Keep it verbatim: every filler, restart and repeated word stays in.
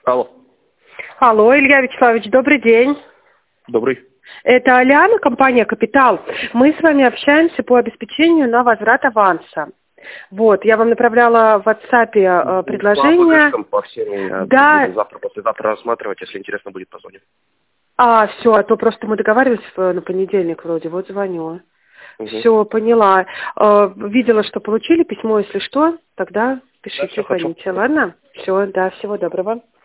Алло. Алло, Илья Вячеславович, добрый день. Добрый. Это Алиана, компания «Капитал». Мы с вами общаемся по обеспечению на возврат аванса. Вот, я вам направляла в WhatsApp э, предложение. По по всем, да. будем завтра, послезавтра рассматривать, если интересно будет, позвоним. А, все, а то просто мы договаривались на понедельник вроде, вот звоню. Угу. Все, поняла. Э, видела, что получили письмо, если что, тогда пишите, Да, звоните, ладно? Все, да, всего доброго.